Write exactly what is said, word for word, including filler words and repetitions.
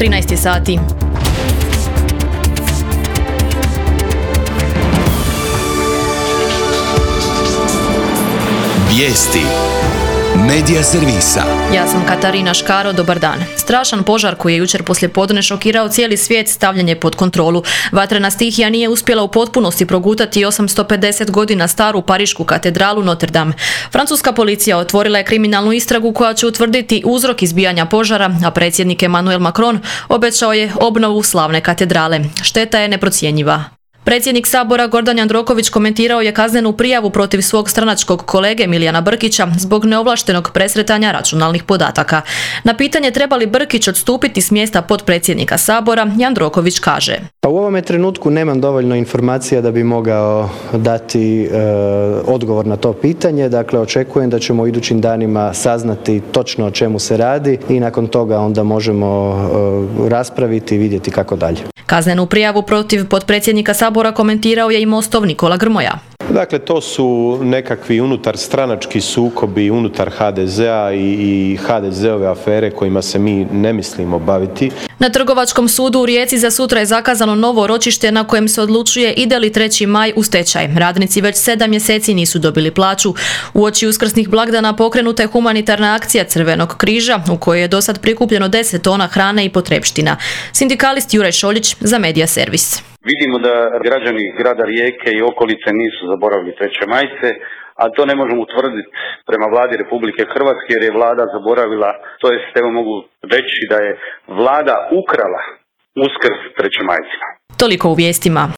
trinaest sati. Vijesti Medija servisa. Ja sam Katarina Škaro, dobar dan. Strašan požar koji je jučer poslijepodne šokirao cijeli svijet stavljen je pod kontrolu. Vatrena stihija nije uspjela u potpunosti progutati osamsto pedeset godina staru parišku katedralu Notre Dame. Francuska policija otvorila je kriminalnu istragu koja će utvrditi uzrok izbijanja požara, a predsjednik Emmanuel Macron obećao je obnovu slavne katedrale. Šteta je neprocjenjiva. Predsjednik Sabora Gordan Jandroković komentirao je kaznenu prijavu protiv svog stranačkog kolege Milijana Brkića zbog neovlaštenog presretanja računalnih podataka. Na pitanje treba li Brkić odstupiti s mjesta potpredsjednika Sabora, Jandroković kaže: Pa u ovome trenutku nemam dovoljno informacija da bi mogao dati e, odgovor na to pitanje. Dakle, očekujem da ćemo u idućim danima saznati točno o čemu se radi i nakon toga onda možemo e, raspraviti i vidjeti kako dalje. Kaznenu prijavu protiv potpredsjednika Sabora komentirao je i Mostov Nikola Grmoja. Dakle, to su nekakvi unutar stranački sukobi unutar ha de zea i ha de zeove afere kojima se mi ne mislimo baviti. Na Trgovačkom sudu u Rijeci za sutra je zakazano novo ročište na kojem se odlučuje ide li treći maj u stečaj. Radnici već sedam mjeseci nisu dobili plaću. Uoči uskrsnih blagdana pokrenuta je humanitarna akcija Crvenog križa u kojoj je dosad prikupljeno deset tona hrane i potrepština. Sindikalist Juraj Šoljić za Medija servis. Vidimo da građani grada Rijeke i okolice nisu zaboravili treće majce, a to ne možemo utvrditi prema vladi Republike Hrvatske jer je vlada zaboravila, to jest evo mogu reći da je vlada ukrala Uskrs trećemajcima. Toliko u vijestima.